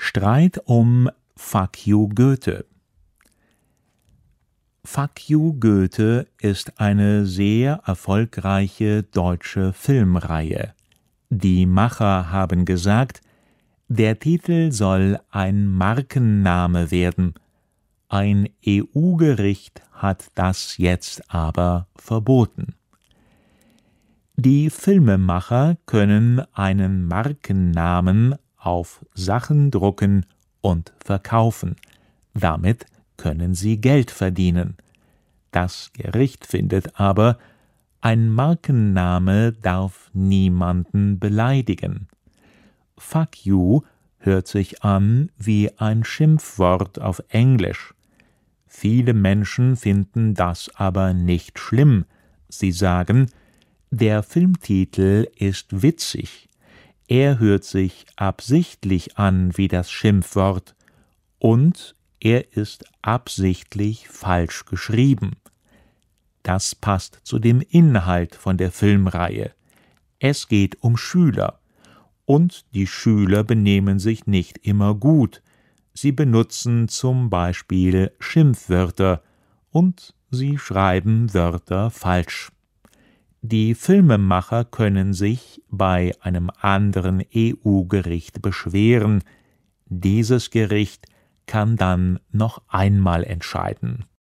Streit um Fuck you Goethe. Fuck you Goethe ist eine sehr erfolgreiche deutsche Filmreihe. Die Macher haben gesagt, der Titel soll ein Markenname werden. Ein EU-Gericht hat das jetzt aber verboten. Die Filmemacher können einen Markennamen auf Sachen drucken und verkaufen. Damit können sie Geld verdienen. Das Gericht findet aber, ein Markenname darf niemanden beleidigen. Fuck you hört sich an wie ein Schimpfwort auf Englisch. Viele Menschen finden das aber nicht schlimm. Sie sagen, der Filmtitel ist witzig. Er hört sich absichtlich an wie das Schimpfwort und er ist absichtlich falsch geschrieben. Das passt zu dem Inhalt von der Filmreihe. Es geht um Schüler. Und die Schüler benehmen sich nicht immer gut. Sie benutzen zum Beispiel Schimpfwörter und sie schreiben Wörter falsch. Die Filmemacher können sich bei einem anderen EU-Gericht beschweren. Dieses Gericht kann dann noch einmal entscheiden.